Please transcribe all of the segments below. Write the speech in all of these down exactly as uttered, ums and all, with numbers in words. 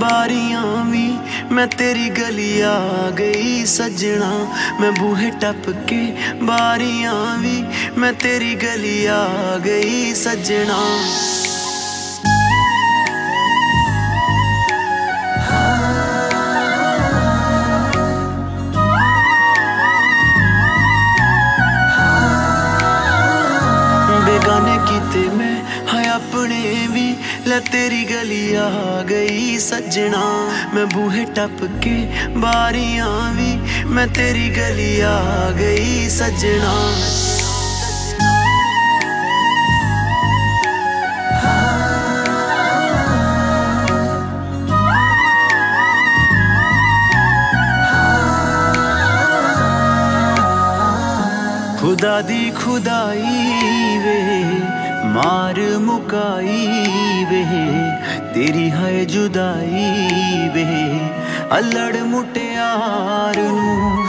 बारियां भी मैं तेरी गली आ गई सजना। मैं बूहे टप के बारियां भी मैं तेरी गली आ गई सजना। बेगाने कीते मैं है अपने भी ले तेरी गली आ गई सजना। मैं बूहे टप के बारियां भी मैं तेरी गली आ गई सजना। खुदा दी खुदाई वे मार मुकाई वे तेरी है जुदाई वे अल्लड़ मुटियार नूं।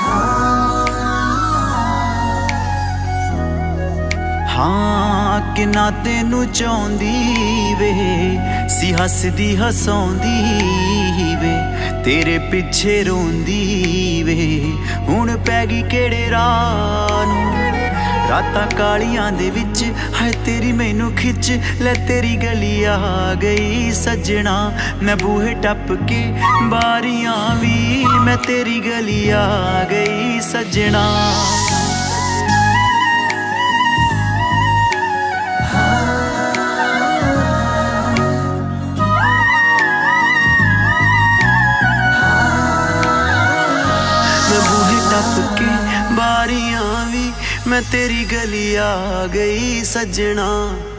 हाँ कि ना तेनू चाहुंदी वे सी हसदी हसौंदी वे तेरे पिछे रोंदी वे हुण पै गई केड़े राह नूं। रातां कालियां दे विच है तेरी मैनू खिच ले तेरी गली आ गई सजना। मैं बूहे टप के बारियां भी मैं तेरी गली आ गई सजना। मैं बूहे टप के बारियां भी मैं तेरी गली आ गई सजना।